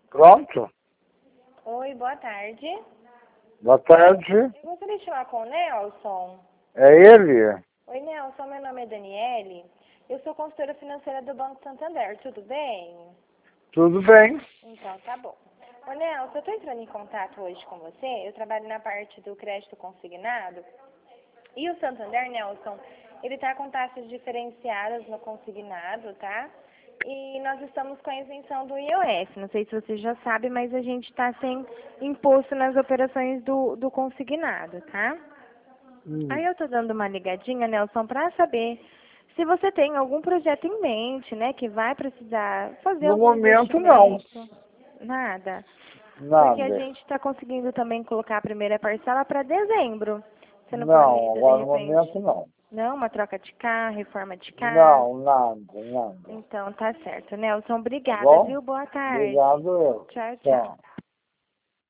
Pronto? Oi, boa tarde. Boa tarde. Eu gostaria de falar com o Nelson. É ele? Oi, Nelson, meu nome é Daniele. Eu sou consultora financeira do Banco Santander, tudo bem? Tudo bem? Então, tá bom. Ô, Nelson, eu tô entrando em contato hoje com você. Eu trabalho na parte do crédito consignado. E o Santander, Nelson, ele tá com taxas diferenciadas no consignado, tá? E nós estamos com a isenção do IOF. Não sei se você já sabe, mas a gente está sem imposto nas operações do consignado, tá? Aí eu tô dando uma ligadinha, Nelson, para saber se você tem algum projeto em mente, né, que vai precisar fazer No algum momento, não. investimento. Nada. Porque a Nada. gente está conseguindo também colocar a primeira parcela para dezembro. Você não Não, planeja, de agora no repente? momento, não. Não, uma troca de carro, reforma de casa? Não, nada, nada. Então, tá certo. Nelson, Tá obrigada, bom? viu? Boa tarde. Obrigado, eu. Tchau, tchau. Tchau.